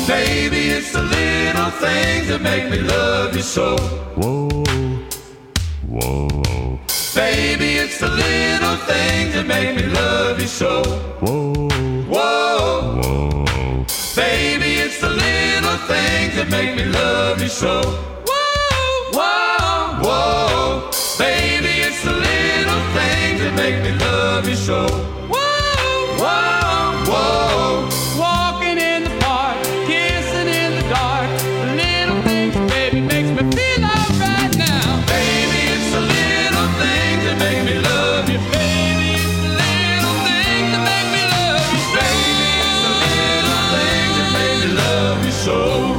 Baby, it's the little things that make me love you so. Whoa, whoa. Baby, it's the little things that make me love you so. Whoa, whoa, whoa. Baby, it's the little things that make me love you so. Whoa, whoa, whoa. Baby, it's the little things that make me love you so. Whoa, whoa, whoa. Walking in the park, kissing in the dark, the little things, baby, makes me feel alright now. Baby, it's the little things that make me love you. Baby, it's the little things that make me love you. Baby, it's the little things that make me love you so.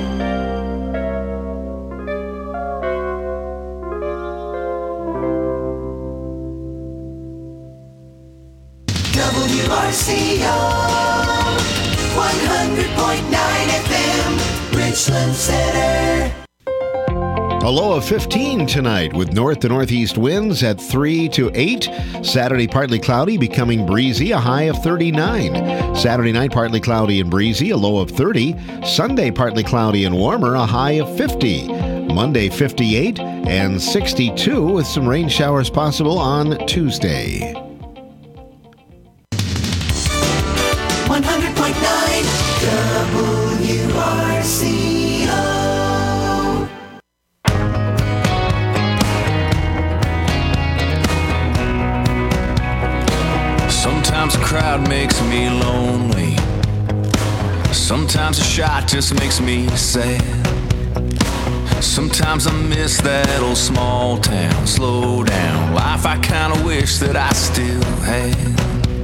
WRCO 100.9 FM, Richland Center. A low of 15 tonight with north to northeast winds at 3 to 8. Saturday, partly cloudy, becoming breezy, a high of 39. Saturday night, partly cloudy and breezy, a low of 30. Sunday, partly cloudy and warmer, a high of 50. Monday, 58 and 62 with some rain showers possible on Tuesday. 100.9 WRCO. Sometimes a crowd makes me lonely. Sometimes a shot just makes me sad. Sometimes I miss that old small town. Slow down, life I kinda wish that I still had.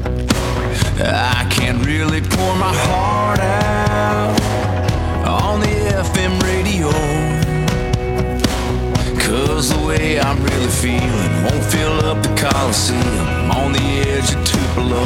I can't really pour my heart out on the FM radio, 'cause the way I'm really feeling won't fill up the Coliseum. I'm on the edge of Tupelo.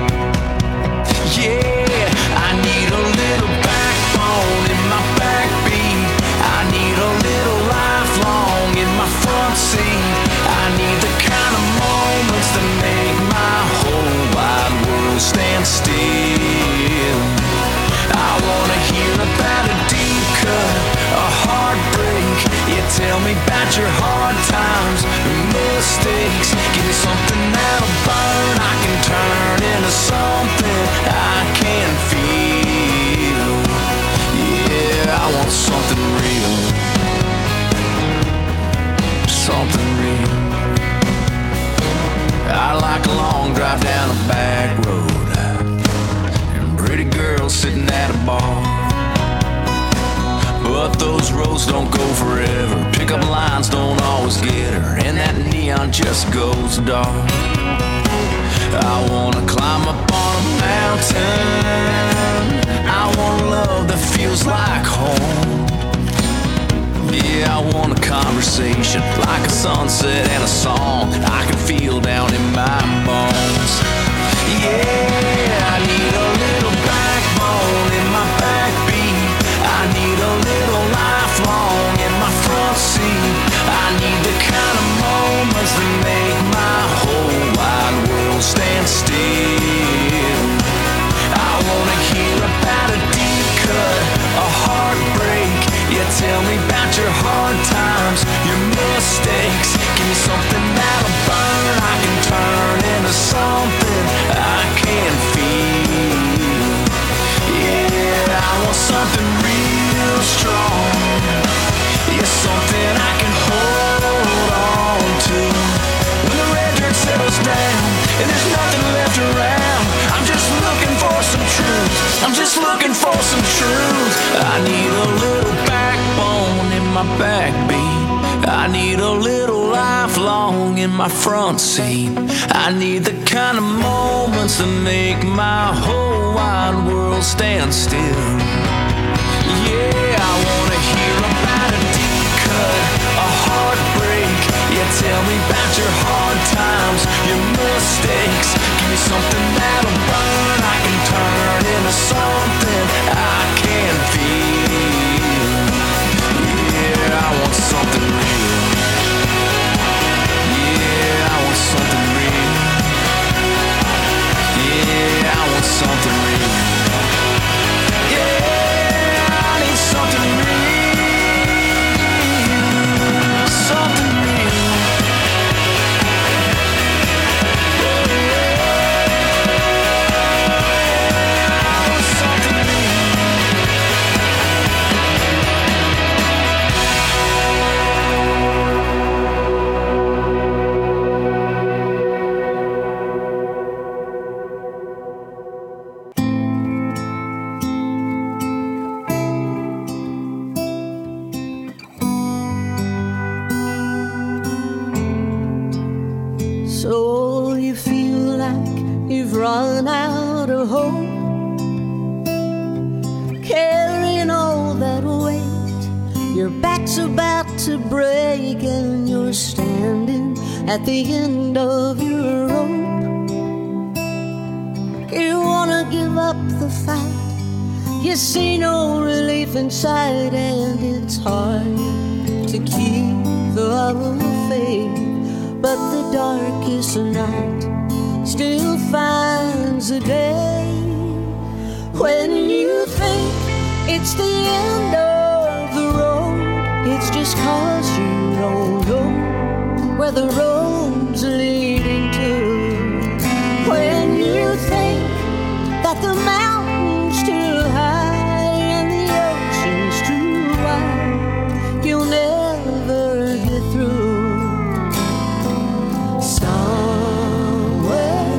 Yeah, I need a little backbone in my backbeat. I need a little lifelong in my front seat. I need the kind of moments that make my whole wide world stand still. I wanna hear about a deep cut, a heartbreak. Yeah, tell me about your hard times and mistakes. Give me something that'll burn, I can turn into something I can feel. Yeah, I want something real. Something real. I like a long drive down a back road and pretty girls sitting at a bar. But those roads don't go forever. Pickup lines don't always get her, and that neon just goes dark. I wanna climb up on a mountain. I want love that feels like home. Yeah, I want a conversation like a sunset and a song I can feel down in my bones. Yeah, I need a little backbone in my backbeat. I need a little lifelong in my front seat. I need the kind of moments that make my whole wide world stand still. I wanna hear about a deep cut, a heartbreak. Yeah, tell me about your hard times, your mistakes. Give me something that'll burn, I can turn into something I can feel. Yeah, I want something real strong. Yeah, something I can hold on to. When the red dirt settles down and there's nothing left around, I'm just looking for some truth. I'm just looking for some truth. I need a little backbone in my backbeat. I need a little lifelong in my front seat. I need the kind of moments that make my whole wide world stand still. Yeah, I wanna hear about a deep cut, a heartbreak. Yeah, tell me about your hard times, your mistakes. Give me something that'll burn, I can turn into something I can feel. Yeah, I want something real. Yeah, I want something real. Yeah, I want something real. Yeah. Your back's about to break and you're standing at the end of your rope. You wanna give up the fight, you see no relief inside, and it's hard to keep the love of faith. But the darkest night still finds a day. When you think it's the end of the road, it's just 'cause you don't know where the road's leading to. When you think that the mountain's too high and the ocean's too wide, you'll never get through. Somewhere,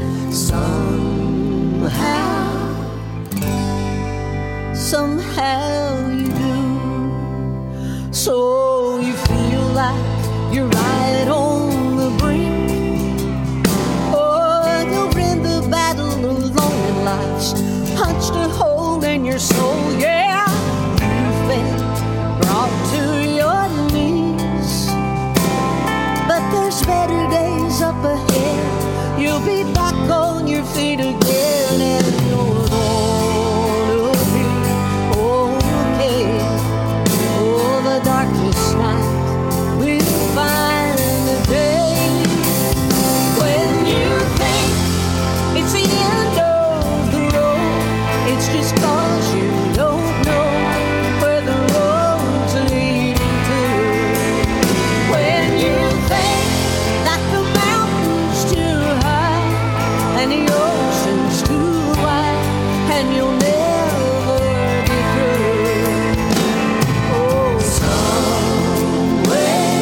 somehow you do. So you feel like you're right on the brink. Oh, you're in the battle alone, and life's punched a hole in your soul. Yeah, you've been brought to your knees, but there's better days up ahead. You'll be back on your feet again, and you're gonna be okay. Oh, the darkest night will find the day. When you think it's the end of the road, it's just 'cause you don't know where the road's leading to. When you think that the mountain's too high and the ocean's too wide, and you'll never get through. Oh, some way,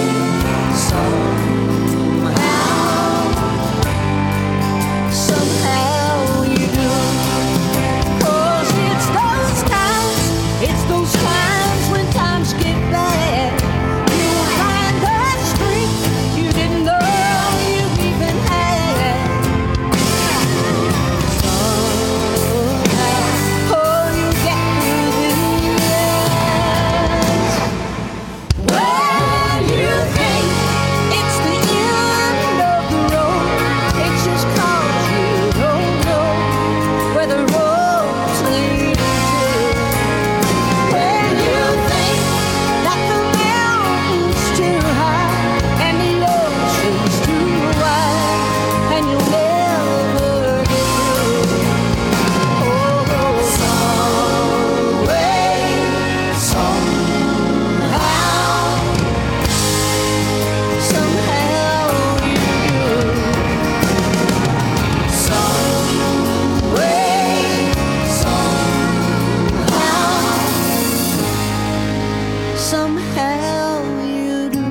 somehow you do. 'Cause it's those times when times get bad, you'll find the strength you didn't know you even had. Somehow, oh, you get through the years. When you think it's the end of the road, it's just 'cause you don't know where the road's leading to. When you think that the mountain's too high and the ocean's too wide, and you'll never get through. Oh, some way, somehow you do. Some way, somehow you do.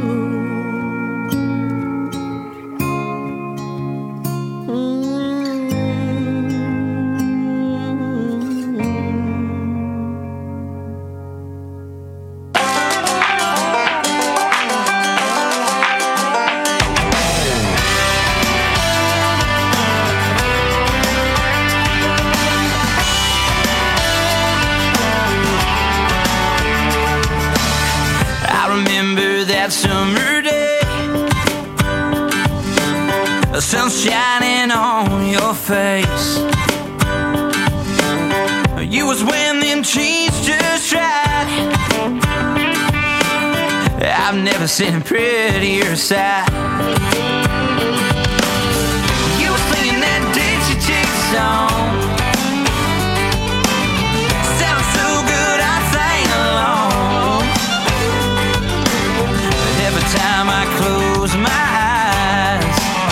I remember that summer day, the sun shining on your face. You was wearing them jeans just right. I've never seen a prettier sight. You were singing that Dixie Chick song. Sounds so good I sang along. Every time I close my eyes,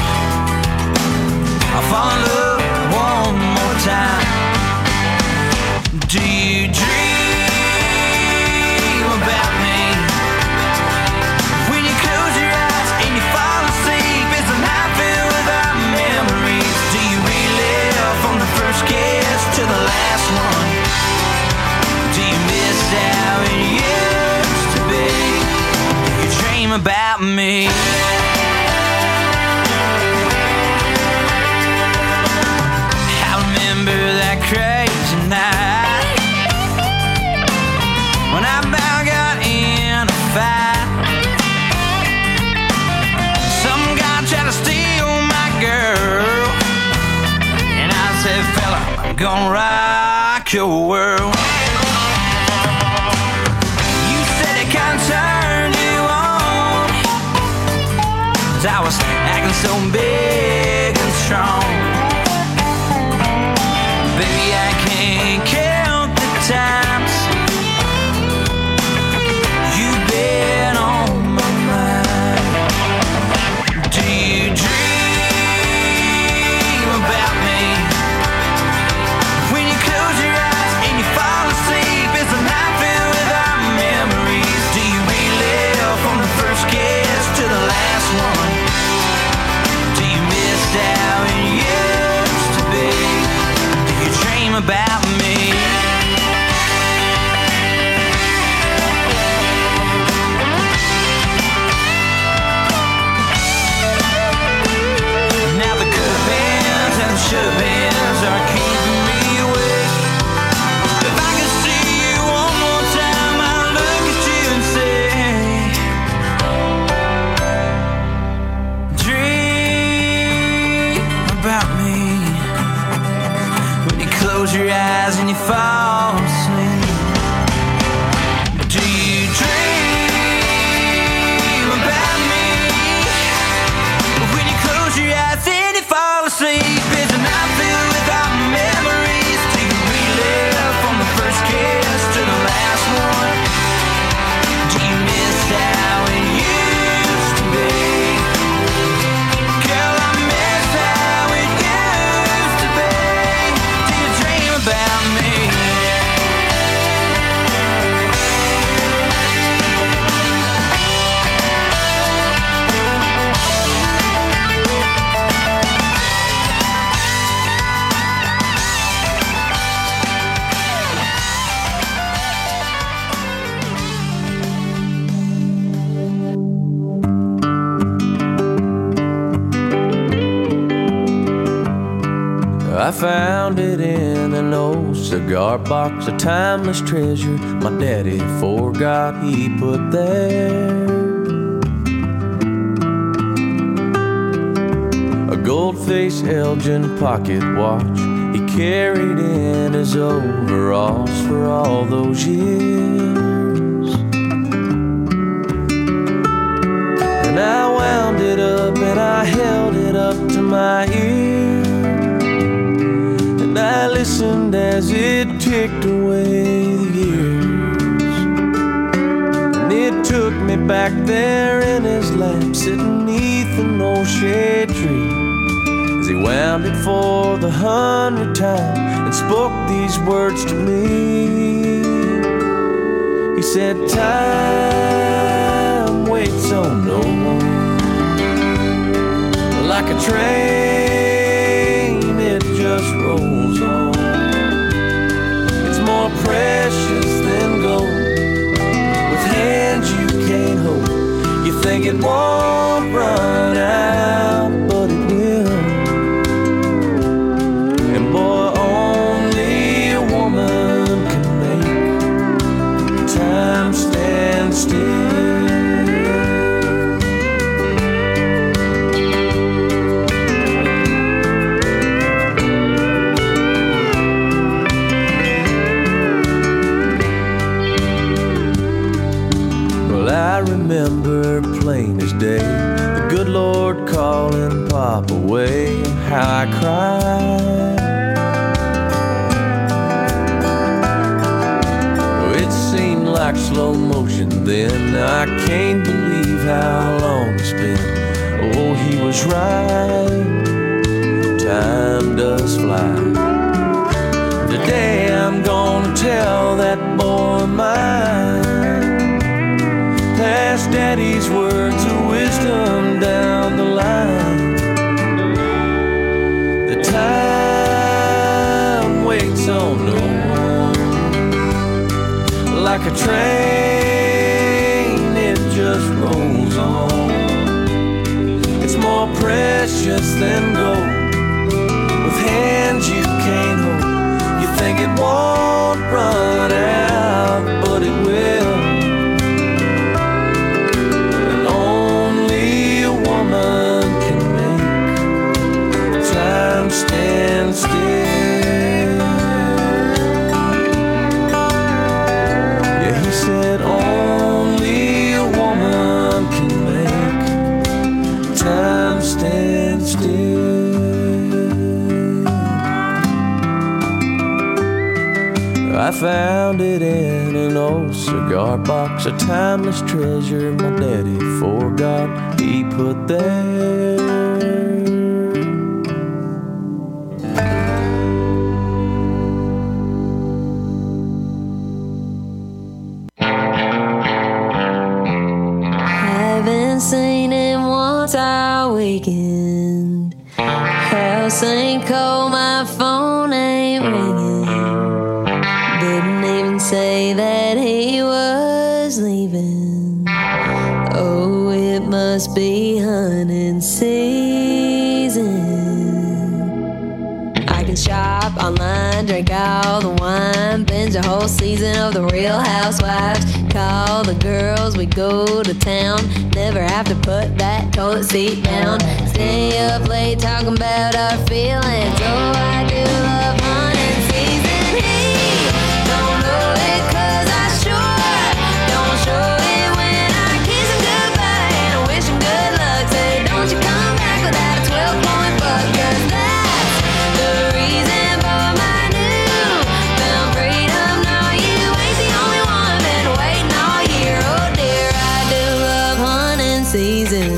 I fall in love one more time. Do you dream about me? When you close your eyes and you fall asleep, it's a night filled with our memories. Do you relive from the first kiss to the last one? Do you miss how it used to be? Do you dream about me? I remember that crazy night when I about got in I'm gonna rock your world. You said it can't turn you on, 'cause I was acting so big and strong. Baby, I can't count the times you've been on my mind. Do you dream about me? When you close your eyes and you fall asleep, is the night filled with our memories? Do you relive from the first kiss to the last one? Do you miss how it used to be? Do you dream about me? Now the could have beens and the should have beens are keeping me awake. If I could see you one more time, I'd look at you and say, dream about me. When you close your eyes and you fall asleep, do you dream about me? When you close your eyes and you fall asleep, is the night filled with our memories? Do you relive from the first kiss to the last one? Do you miss how it used to be? Girl, I miss how it used to be. Do you dream about me? I found it in an old cigar box, a timeless treasure my daddy forgot he put there. A gold-faced Elgin pocket watch he carried in his overalls for all those years. And I wound it up and I held it up to my ear. I listened as it ticked away the years. And it took me back there in his lap, sitting neath an old shade tree, as he wound it for the 100th time and spoke these words to me. He said, time waits on no one, like a train it just rolls on. It's more precious than gold, with hands you can't hold. You think it won't run out, but it will. And boy, only a woman can make time stand still. I remember plain as day the good Lord calling Pop away, and how I cried. Oh, it seemed like slow motion then. I can't believe how long it's been. Oh, he was right, time does fly. Today I'm gonna tell that boy mine, pass Daddy's words of wisdom down the line. The time waits on no one, like a train it just rolls on. It's more precious than gold, with hands you can't hold. You think it won't run out, but it will. Can make time stand still. I found it in an old cigar box, a timeless treasure my daddy forgot he put there. Haven't seen him once all weekend. House ain't cold, my phone ain't ringing. Didn't even say that he was leaving. Oh, it must be hunting season. I can shop online, drink all the wine, binge a whole season of The Real Housewives. Call the girls, we go to town. Never have to put that toilet seat down. Stay up late talking about our feelings. Oh, I do love hunting season. He don't know it 'cause I sure don't show it when I kiss him goodbye and I wish him good luck. Say, don't you come back without a 12-point buck, 'cause that's the reason for my newfound freedom. No, you ain't the only one been waiting all year. Oh dear, I do love hunting season.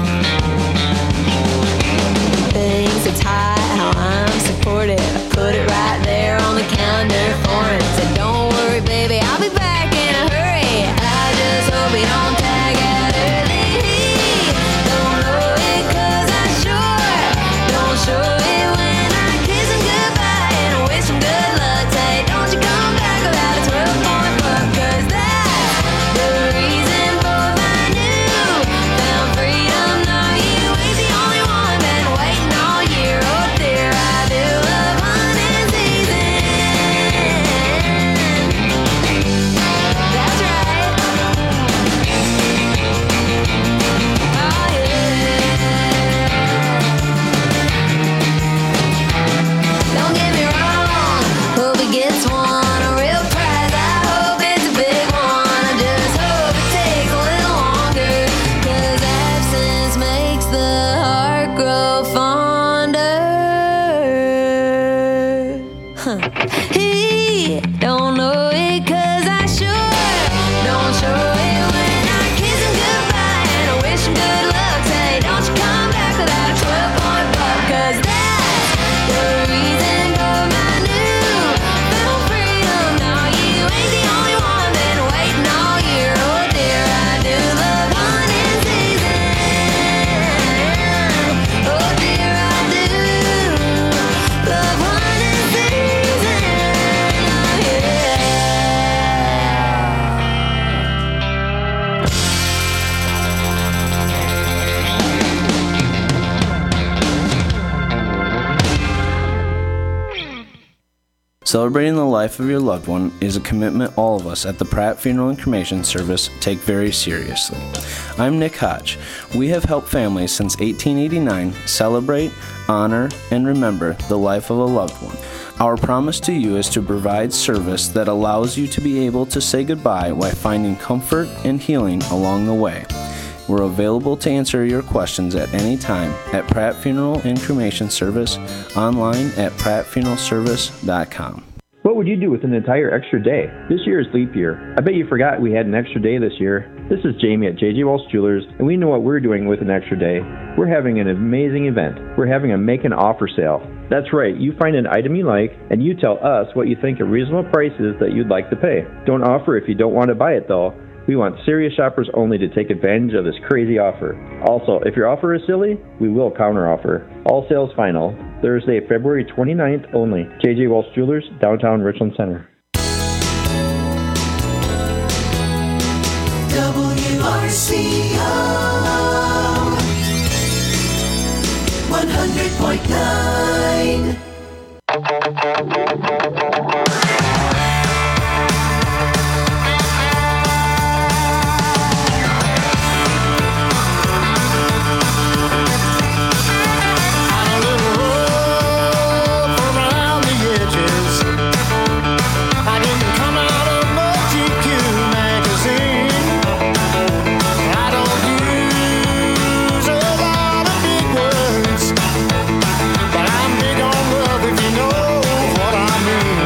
Things are tight, how I'm supported. I put it right there on the calendar for him. Said, don't worry, baby, I'll be back in a hurry. I just hope he don't tag out early. He don't know it 'cause I sure don't show it when I kiss him goodbye and I wish him good luck. Say, don't you come back without a 12-point buck, 'cause that's the reason for my newfound freedom. No, you ain't the only one been waiting all year. Oh dear, I do love hunting season. That's right. Oh yeah. Don't get me wrong, hope he gets one, a real prize. I hope it's a big one. I just hope it takes a little longer, 'cause absence makes the heart grow fonder. He don't know it 'cause I sure don't show it when I kiss him goodbye and I wish him good luck. Say, don't you come back without a 12-point buck, 'cause that's the reason for my newfound freedom. No, you ain't the only one been waiting all year. Oh dear, I do love hunting season. Oh dear, I do love hunting season. Oh yeah. Celebrating the life of your loved one is a commitment all of us at the Pratt Funeral and Cremation Service take very seriously. I'm Nick Hodge. We have helped families since 1889 celebrate, honor, and remember the life of a loved one. Our promise to you is to provide service that allows you to be able to say goodbye while finding comfort and healing along the way. We're available to answer your questions at any time at Pratt Funeral and Cremation Service, online at prattfuneralservice.com. What would you do with an entire extra day? This year is leap year. I bet you forgot we had an extra day this year. This is Jamie at J.J. Walsh Jewelers, and we know what we're doing with an extra day. We're having an amazing event. We're having a make an offer sale. That's right, you find an item you like, and you tell us what you think a reasonable price is that you'd like to pay. Don't offer if you don't want to buy it, though. We want serious shoppers only to take advantage of this crazy offer. Also, if your offer is silly, we will counteroffer. All sales final. Thursday, February 29th only. J.J. Walsh Jewelers, downtown Richland Center. WRCO 100.9. But I'm big on love, if you know what I mean.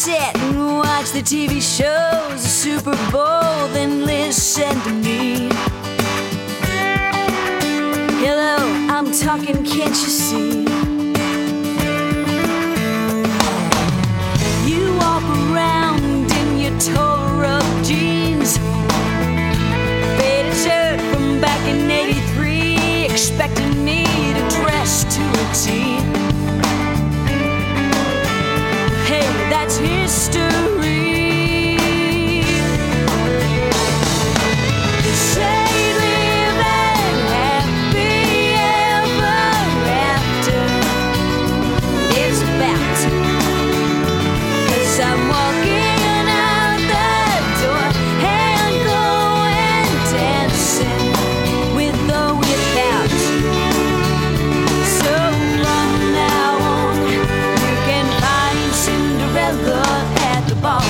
sit and watch the TV shows, the Super Bowl, then listen to me. Hello, I'm talking, can't you see? You walk around in your tore-up jeans, faded shirt from back in '83, expecting me to dress to a T. Hey, that's history. Say living happy ever after. It's about to, 'cause I'm walking out the door and going dancing with or without you. So from now on, you can find Cinderella at the ball.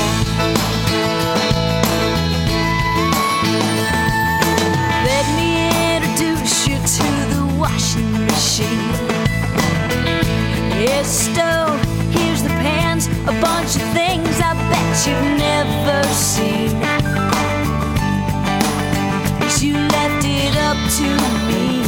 Let me introduce you to the washing machine. Here's the stove, here's the pans, a bunch of things I bet you've never seen. 'Cause you left it up to me.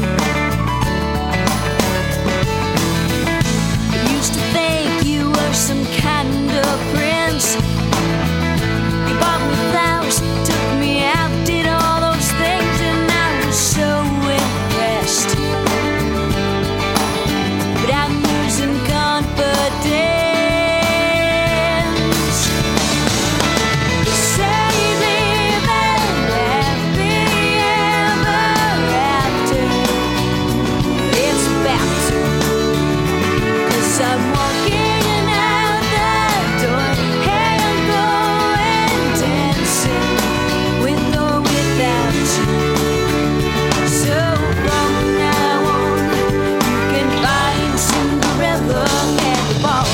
I used to think you were some kind of prince. You bought me flowers, took me out, did all those things, and I was so impressed. But I'm losing confidence. Say living happy ever after. It's about to, 'cause I'm walking out the door and going dancing with or without you. So from now on, you can find Cinderella at the ball.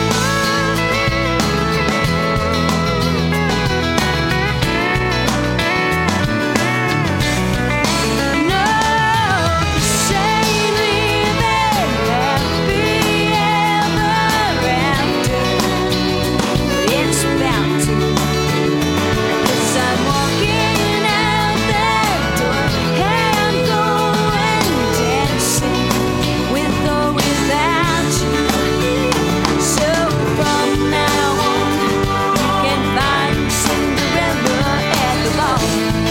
No, say living happy ever after. It's about to, 'cause I'm walking out the door and going dancing with or without you. So from now on, you can find Cinderella at the ball.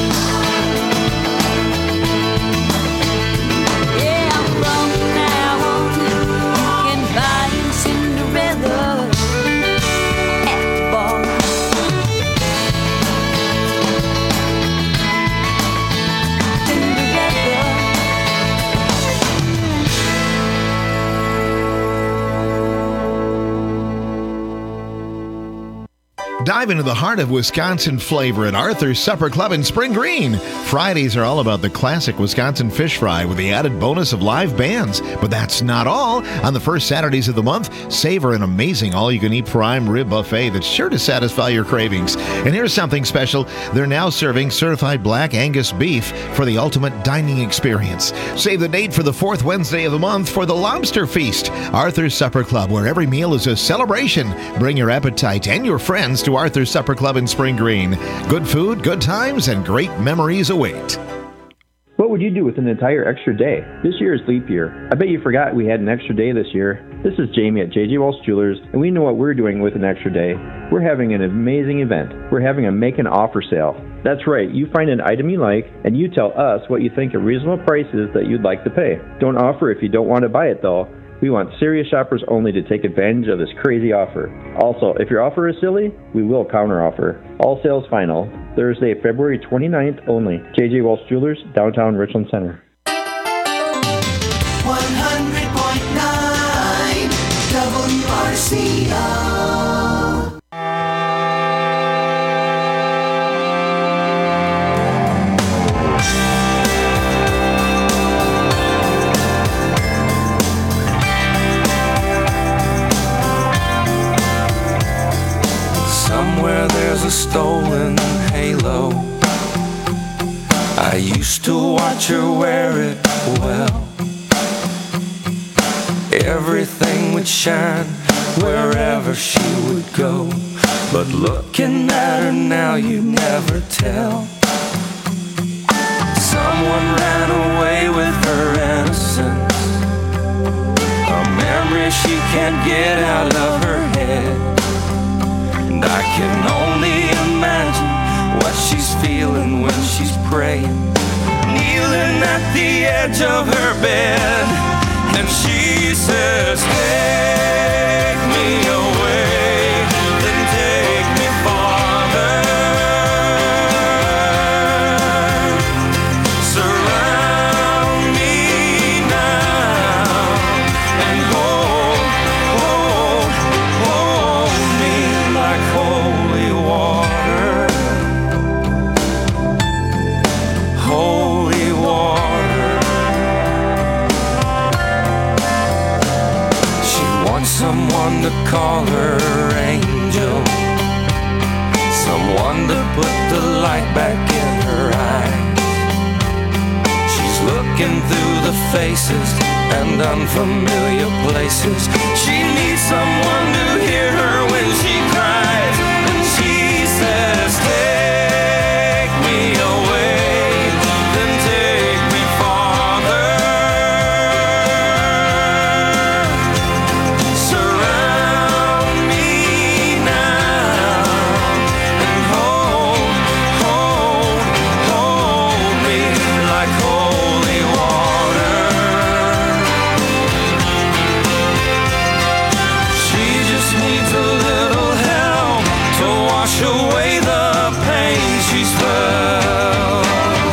Yeah, from now on, you can find Cinderella at the ball. Cinderella. Dive into the heart of Wisconsin flavor at Arthur's Supper Club in Spring Green. Fridays are all about the classic Wisconsin fish fry with the added bonus of live bands. But that's not all. On the first Saturdays of the month, savor an amazing all-you-can-eat prime rib buffet that's sure to satisfy your cravings. And here's something special. They're now serving certified black Angus beef for the ultimate dining experience. Save the date for the fourth Wednesday of the month for the Lobster Feast. Arthur's Supper Club, where every meal is a celebration. Bring your appetite and your friends to Arthur's Supper Club in Spring Green. Good food, good times, and great memories await. What would you do with an entire extra day? This year is leap year. I bet you forgot we had an extra day this year. This is Jamie at J.J. Walsh Jewelers, and we know what we're doing with an extra day. We're having an amazing event. We're having a make an offer sale. That's right, you find an item you like, and you tell us what you think a reasonable price is that you'd like to pay. Don't offer if you don't want to buy it, though. We want serious shoppers only to take advantage of this crazy offer. Also, if your offer is silly, we will counteroffer. All sales final. Thursday, February 29th only. J.J. Walsh Jewelers, downtown Richland Center. 100.9 WRCO. Somewhere there's a stolen halo. I used to watch her wear it well. Everything would shine wherever she would go. But looking at her now, you never tell. Someone ran away with her innocence, a memory she can't get out of her head. And I can only imagine what she's feeling when she's praying, kneeling at the edge of her bed. And she says, take me away, then take me farther. Surround me now and hold, hold, hold me like holy water. Holy water. She wants someone to call her angel, someone to put the light back in her eyes. She's looking through the faces and unfamiliar places. She needs someone to hear her when she cries. And she says, take me away, then take me farther. Surround me now and hold, hold, hold me like holy water. She just needs a little help to wash away the pain she's felt.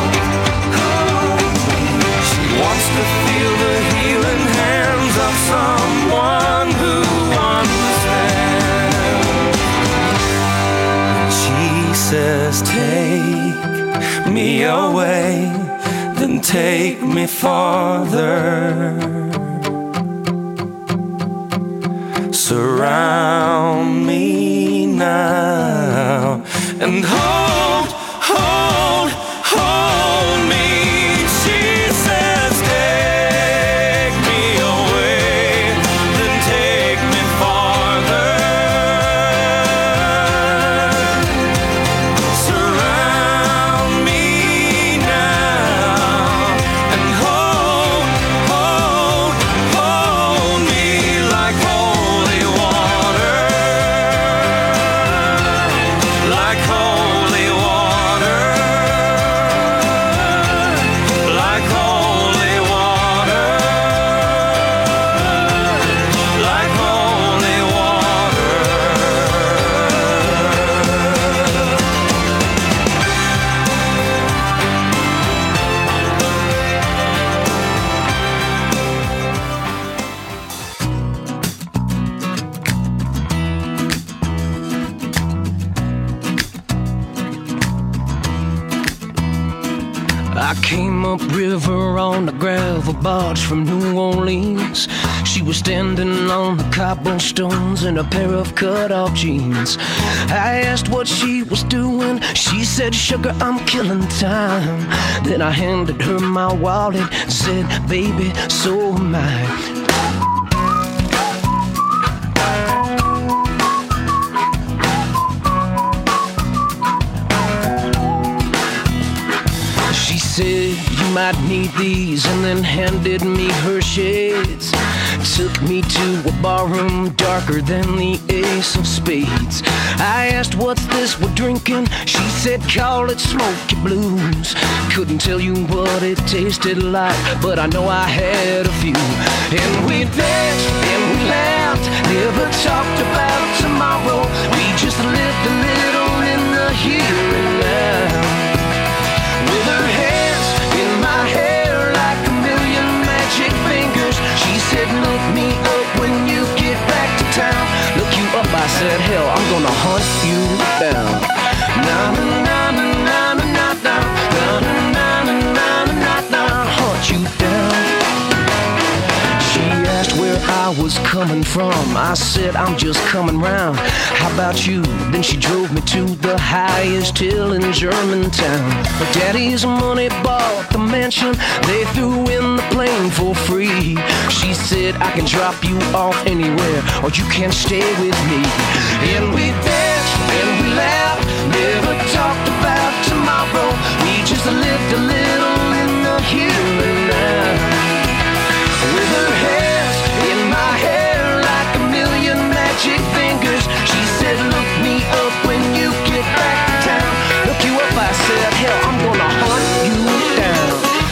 She wants to feel the healing hands of someone who understands. She says, take me away, then take me farther. Surround me now and hold, hold, hold me. She says, take me away, then take me farther. Surround me now and hold, hold, hold me like holy water. Like holy water. Like holy water. Like holy water. I came upriver on a gravel barge from New Orleans. She was standing on the cobblestones in a pair of cut-off jeans. I asked what she was doing. She said, sugar, I'm killing time. Then I handed her my wallet, said, baby, so am I. She said, you might need these, and then handed me her shades. Took me to a barroom darker than the ace of spades. I asked, what's this we're drinking? She said, call it Smoky Blues. Couldn't tell you what it tasted like, but I know I had a few. And we danced and we laughed, never talked about tomorrow. We just lived a little in the here and now. With her hands in my hair like a million magic fingers, she said, look me up when you get back to town. Look you up, I said, hell, I'm gonna hunt you down. Na na na na na na na na na na na na na, hunt you down. She asked where I was coming from. I said, I'm just coming round. How about you? Then she drove me to the highest hill in Germantown. Her daddy's money bought the mansion. They threw in the plane for free. She said, I can drop you off anywhere, or you can stay with me. And we danced and we laughed, never talked about tomorrow. We just lived a little in the here and now. With her hands in my hair like a million magic fingers, she said, look me up when you get back to town. Look you up, I said, hell, I'm gonna hunt you down.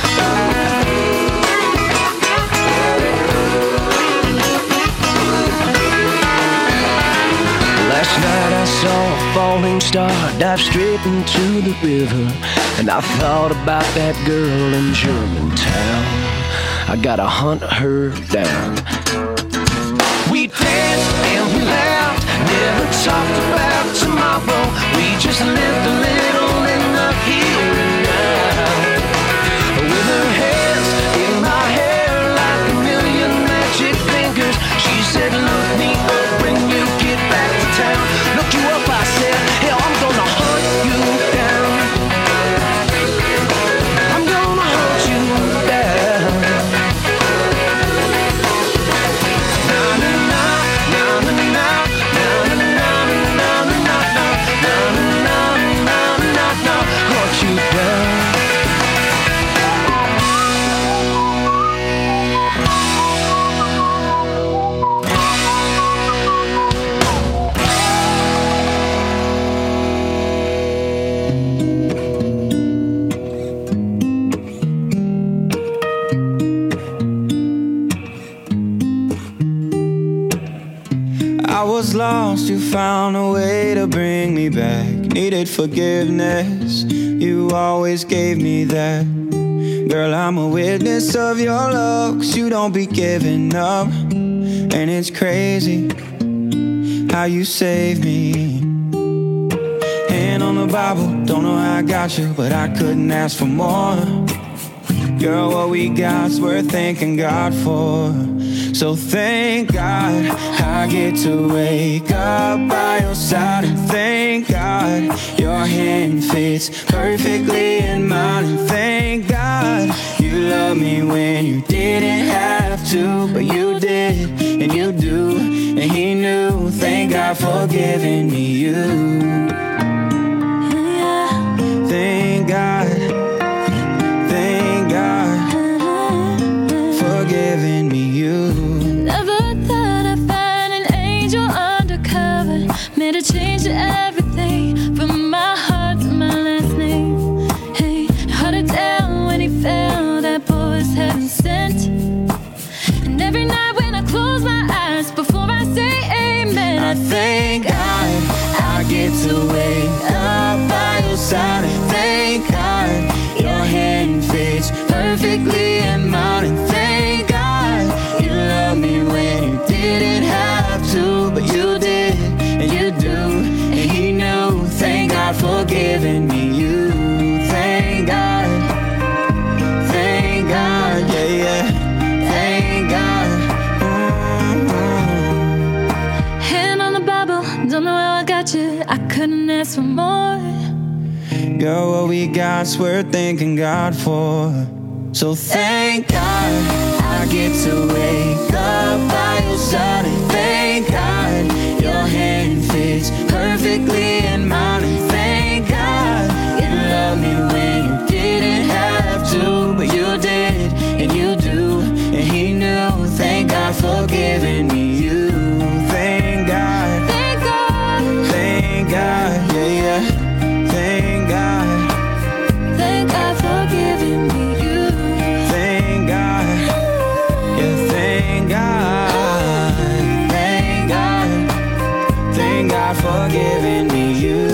Last night I saw a falling star dive straight into the river, and I thought about that girl in Germantown. I gotta hunt her down. We danced and we laughed, never talked about tomorrow. We just lived a little in the here and now. With her hands in my hair like a million magic fingers, she said, look me up when you get back to town. Look you up, I said, hell, I'm gonna hunt you down. I'm gonna hunt you down. I was lost, you found a way to bring me back. Needed forgiveness, you always gave me that. Girl, I'm a witness of your love, 'cause you don't be giving up. And it's crazy how you saved me. Hand on the Bible, don't know how I got you, but I couldn't ask for more. Girl, what we got's worth thanking God for. So thank God I get to wake up by your side. And thank God your hand fits perfectly in mine. And thank God you love me when you didn't have to, but you did, and you do, and he knew. Thank God for giving me you. Thank God, thank God for giving me you. Never thought I'd find an angel undercover, made a change to everything, from my heart to my last name. Hey, hard to tell when he fell, that boy was heaven sent. And every night when I close my eyes, before I say amen, I thank God I get to wake up by your side. And thank God your hand fits perfectly in mine. And thank God you love me when you didn't have to, but you did, and you do, and he knew. Thank God for giving me you. Thank God, yeah, yeah. Thank God. hand on the Bible, don't know how I got you, I couldn't ask for more. Girl, what we got's worth thanking God for. So thank God I get to wake up by your side. And thank God your hand fits perfectly in mine. And thank God you love me when you didn't have to, but you did, and you do, and he knew. Thank God for giving me you. Thank God, Thank God, thank God, yeah, yeah. Thank God, thank God for giving me you. thank God, yeah, thank God, thank God, thank God for giving me you.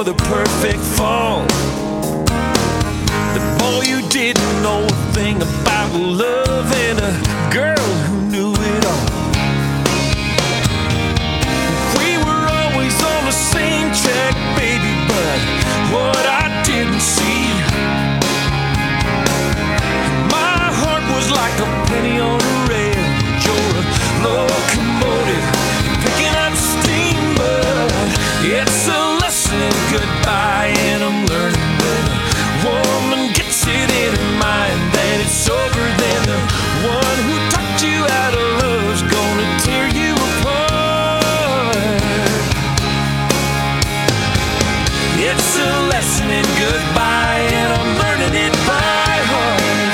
for the perfect fall. But boy, you didn't know a thing about loving a girl who knew it all. We were always on the same track, baby, but what I didn't see, my heart was like a penny on a rail. You're a locomotive picking up steam, but it's a lesson in goodbye, and I'm learning when a woman gets it in her mind that it's over, then the one who taught you how to love's gonna tear you apart. It's a lesson in goodbye, and I'm learning it by heart.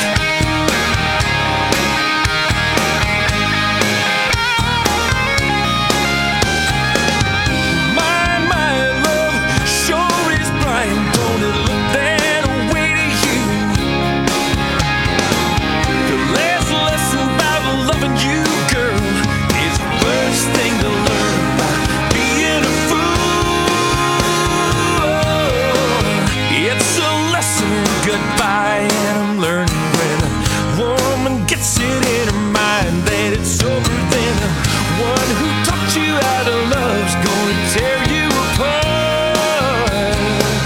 My love sure is bright, don't it look that way to you? The last lesson about loving you, girl, is the first thing to learn by being a fool. It's a lesson in goodbye, and I'm learning when a woman gets it in her mind that it's over, then the one who taught you how to love's gonna tear you apart.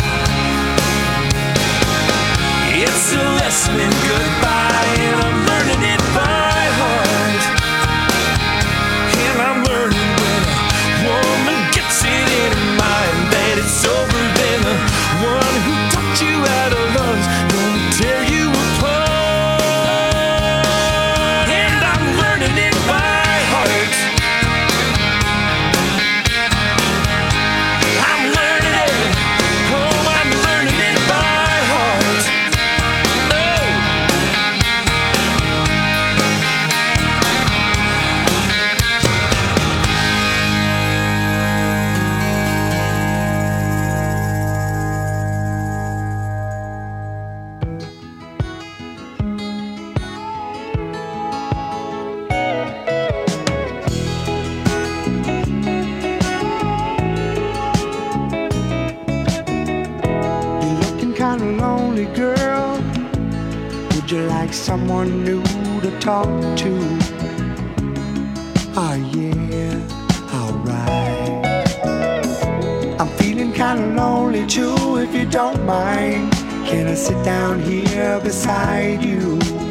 It's a lesson in goodbye, and I'm learning it by heart. And I'm learning when a woman gets it in her mind that it's over, then the one who taught you how to love's gonna tear you apart. And I'm learning it by heart. I'm learning it. Oh, I'm learning it by heart. Oh. You're looking kinda lonely, girl. Would you like someone new to talk to? Oh yeah, alright. I'm feeling kinda lonely too, if you don't mind. Can I sit down here beside you?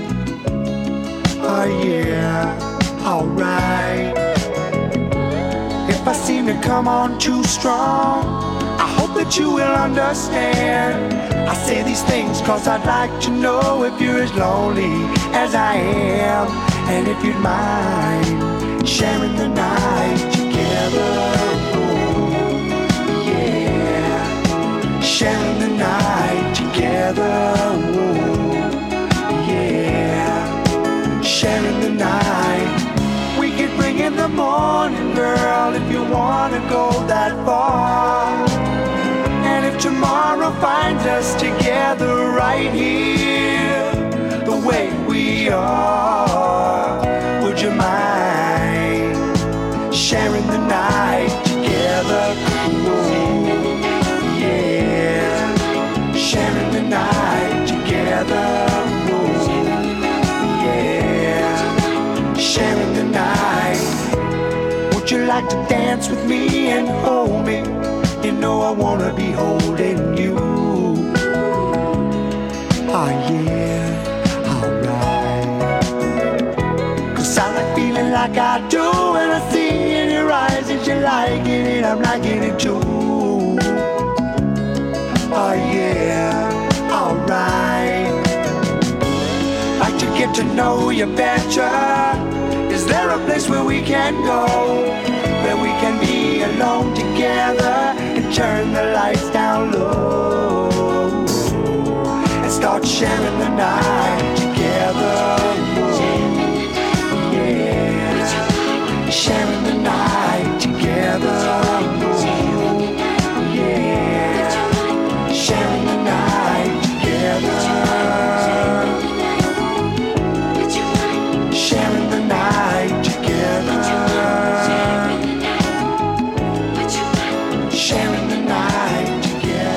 Oh yeah, alright. If I seem to come on too strong, I hope that you will understand. I say these things cause I'd like to know if you're as lonely as I am, and if you'd mind sharing the night together. Oh, yeah, sharing the night together. Oh, yeah, sharing the night. We could bring in the morning, girl, if you wanna go that far. And if tomorrow finds us together right here, the way we are, would you mind sharing the night together? Oh, yeah, sharing the night together. Oh, yeah, sharing the night. Would you like to dance with me and hold me? You know I wanna be holding you. Oh yeah, alright. Cause I like feeling like I do, and I see in your eyes that you're liking it, I'm liking it too. Oh yeah, alright. Like to get to know you better. Is there a place where we can go, where we can be alone together and turn the lights down low and start sharing the night together? Oh, yeah, sharing the night together. Oh, yeah, sharing the night together. Sharing the night together. Sharing the night together.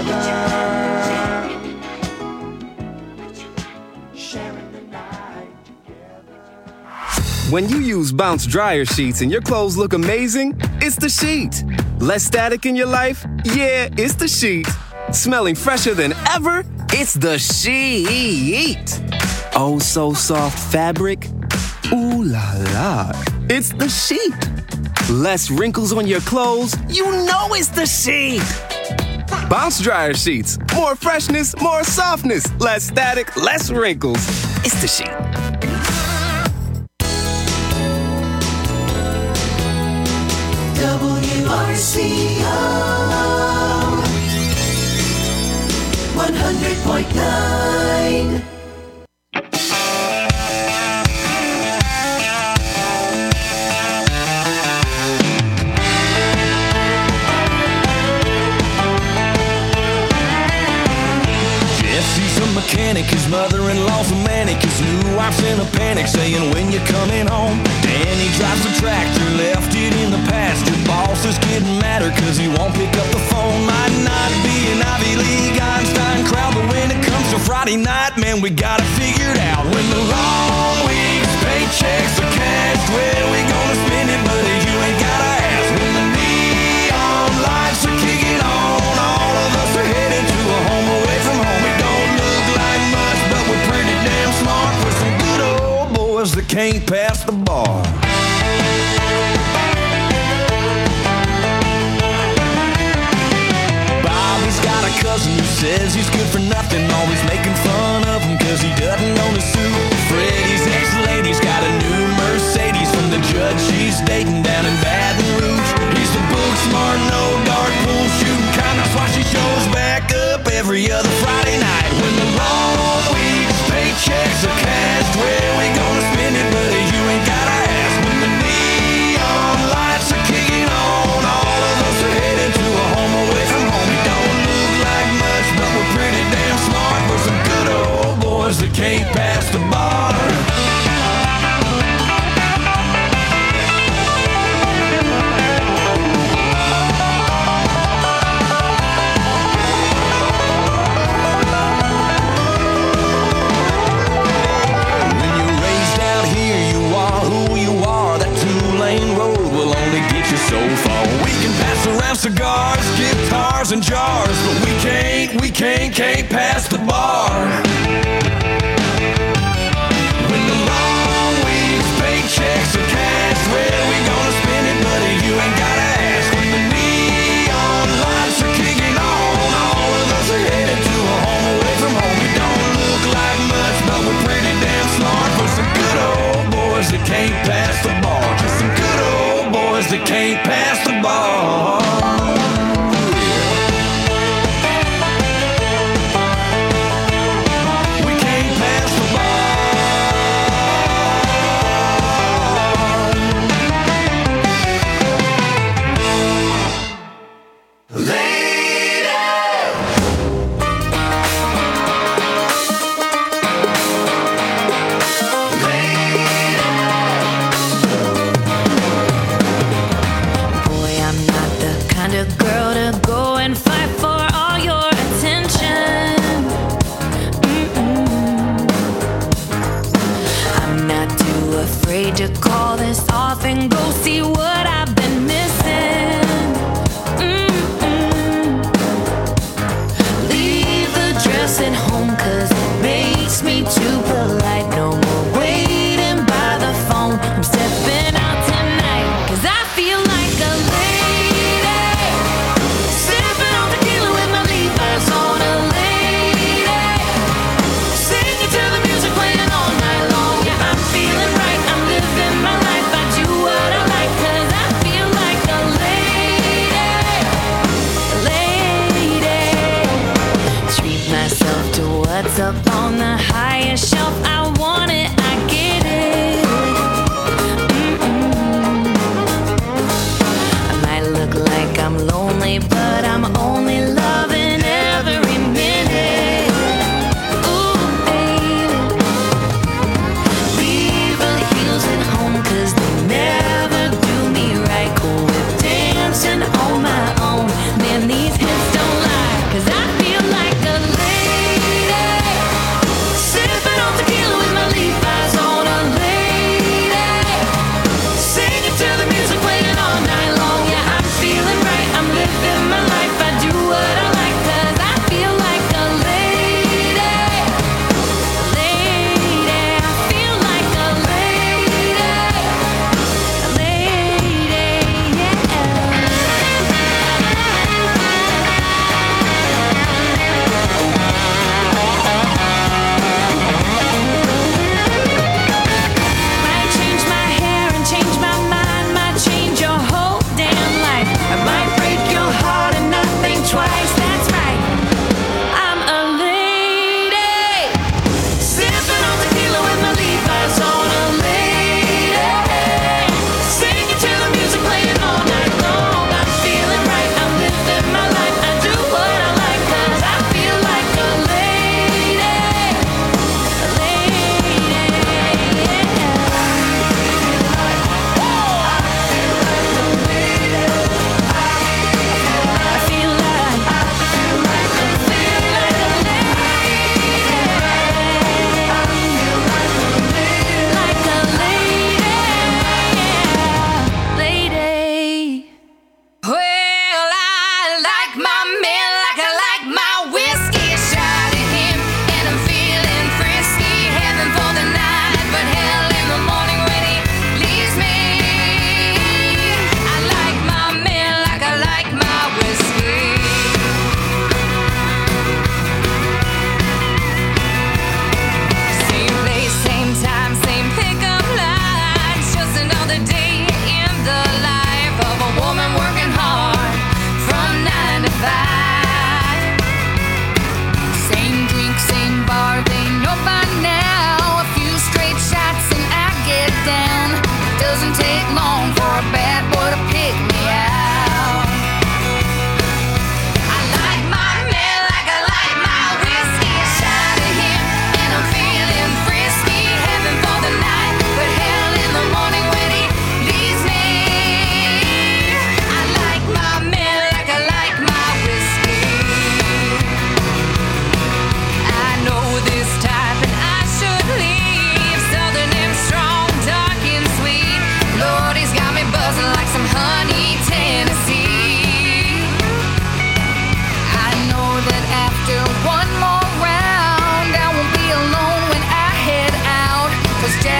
When you use Bounce dryer sheets and your clothes look amazing, it's the sheet. Less static in your life? Yeah, it's the sheet. Smelling fresher than ever? It's the sheet. Oh, so soft fabric? Ooh la la. It's the sheet. Less wrinkles on your clothes? You know it's the sheet. Bounce dryer sheets. More freshness, more softness. Less static, less wrinkles. It's the sheet. WRCO 100.9. Mechanic, his mother-in-law's a manic, his new wife's in a panic, saying when you coming home. Danny drives the tractor, left it in the pasture. Boss is getting madder cause he won't pick up the phone. Might not be an Ivy League Einstein crowd, but when it comes to Friday night, man, we got it figured out. When the long weeks, paychecks are cashed, well, we gonna spend it, buddy, you ain't gotta ask. When the neon lights are kicking on, all of us are headed to a home away from home. We don't look like much, but we're pretty damn smart for some good old boys that can't pass the bar. Bobby's got a cousin who says he's good for nothing, always making fun of him cause he doesn't own a suit. Freddie's ex-lady's got a new Mercedes from the judge she's dating down in Baton Rouge. He's the book smart, no dart pool shooting kind, that's why she shows back up every other Friday night. When the long weeks, paychecks are cashed, where we gonna spend it, buddy, you ain't gotta ask. When the neon lights are kicking on, all of us are headed to a home away from home. We don't look like much, but we're pretty damn smart for some good old boys that can't pass the bar. So far we can pass around cigars, guitars and jars, but we can't pass the bar. When the long weeks, paychecks are cashed, where we gonna spend it, buddy, you ain't gotta ask. When the neon lights are kicking on, all of us are headed to a home away from home. We don't look like much, but we're pretty damn smart for some good old boys that can't pass the bar. Just some good old boys that can't pass the bar. We can't pass the to call this off and go see what I've been missing. Leave the dress at home cause it makes me too polite. No more waiting by the phone. I'm stepping out tonight cause I feel like a lady. Sipping on tequila with my Levi's on, a lady. Singing to the music playing all night long. Yeah, I'm feeling right. I'm living my life. I do what I like cause I feel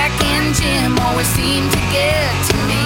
Jack and Jim always seem to get to me.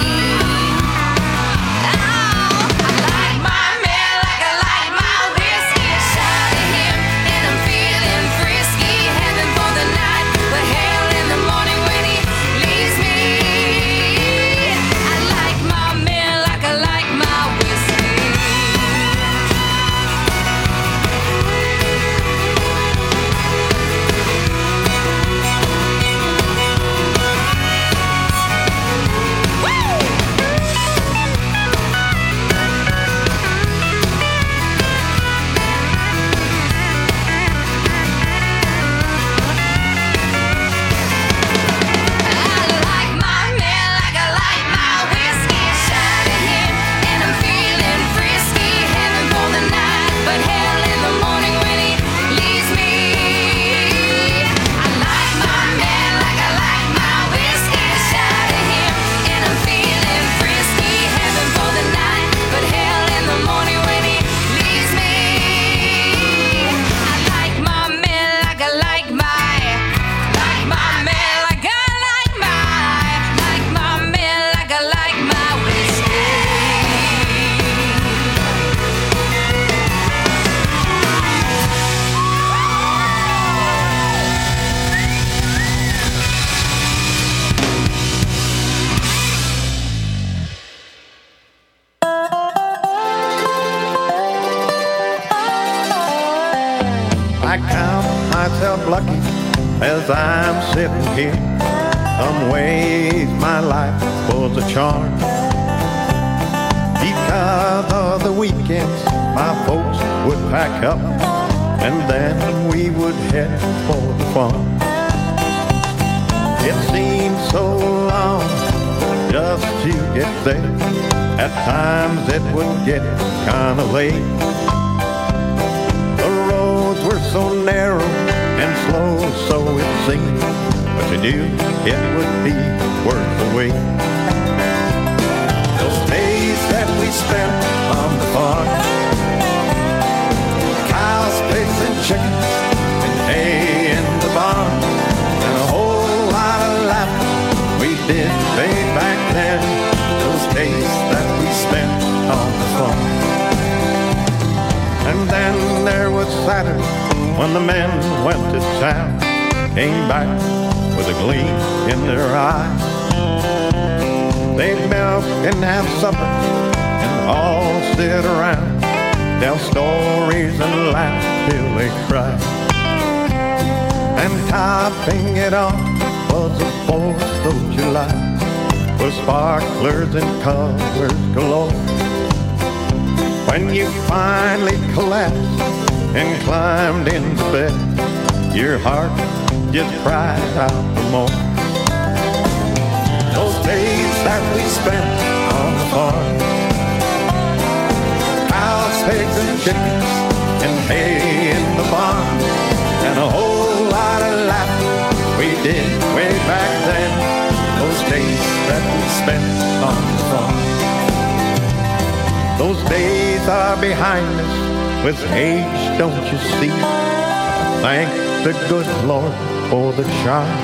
I count myself lucky as I'm sitting here. Some ways my life was a charm. Because of the weekends, my folks would pack up, and then we would head for the farm. It seemed so long just to get there. At times it would get kind of late. The roads were so narrow and slow, so it seemed, but you knew it would be worth the wait. Those days that we spent on the farm, cows, pigs, and chickens, and hay in the barn, and a whole lot of laughing we did way back then. Those days that we spent on the farm. And then there was Saturday when the men went to town, came back with a gleam in their eyes. They'd milk and have supper and all sit around, tell stories and laugh till they cry. And topping it off was the 4th of July, with sparklers and colors galore. When you finally collapsed and climbed into bed, your heart just cried out for more. Those days that we spent on the farm, cows, pigs, and chickens, and hay in the barn, and a whole lot of laughing we did way back then. Those days that we spent on the farm. Those days are behind us with age, don't you see? Thank the good Lord for the charm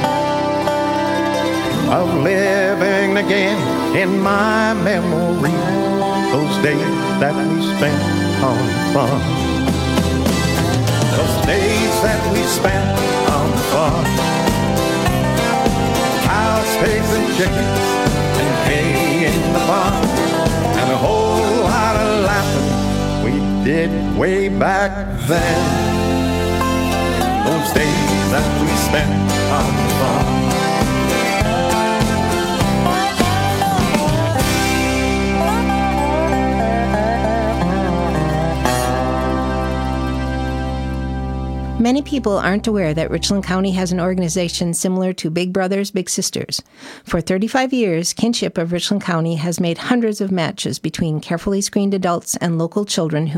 of living again in my memory. Those days that we spent on the farm. Those days that we spent on the farm. Cows, pigs, and chickens, and hay in the barn, and a whole lot of laughing we did way back then. Those days that we spent on the farm. Many people aren't aware that Richland County has an organization similar to Big Brothers Big Sisters. For 35 years, Kinship of Richland County has made hundreds of matches between carefully screened adults and local children who